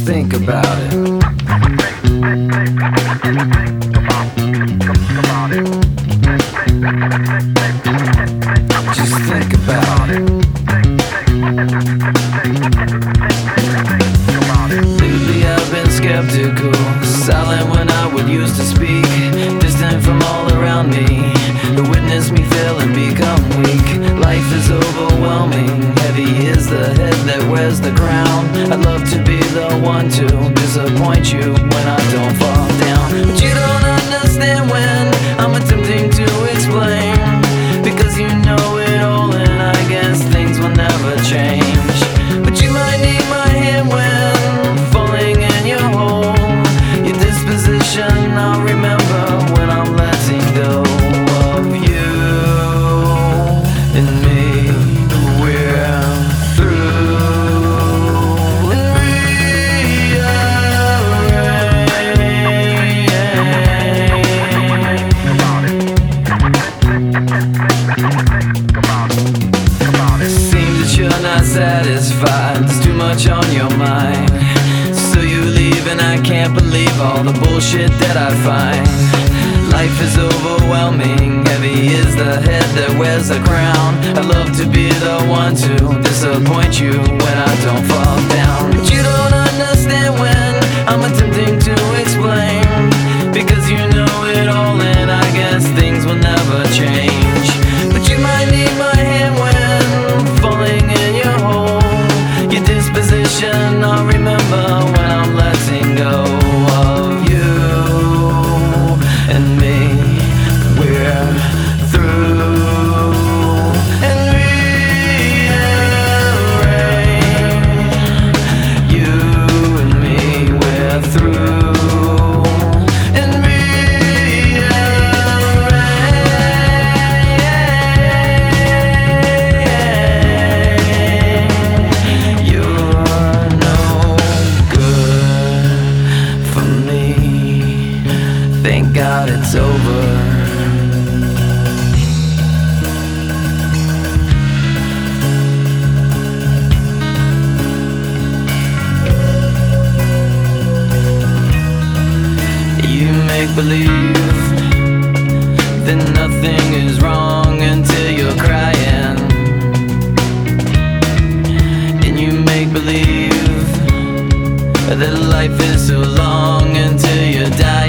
think about it. Just think about it. Lately I've been skeptical, silent when I would used to speak, distant from all around me, who witness me fail and become weak. Life is overwhelming, heavy is the head that wears the crown. I'd love to be the one to disappoint you when I don't fall down, but you don't understand when I'm attempting to explain, because you know it all and I guess things will never change. But you might need my hand when falling in your hole. Your disposition I'll remember when I'm letting go of you and me. We're through and seems that you're not satisfied, there's too much on your mind, so you leave and I can't believe all the bullshit that I find. Life is overwhelming, heavy is the head that wears a crown. I'd love to be the one to disappoint you when I don't fall down, but you don't understand when I'm attempting to explain, because you know it all and I guess things will never change. But you might need my hand when falling in your hole. Your disposition I'll remember when I'm letting go of you and me. We're through and rearrange. You and me, we're through and rearrange. You're no good for me. Thank God it's over. You make believe that nothing is wrong until you're crying, and you make believe that life is so long until you die.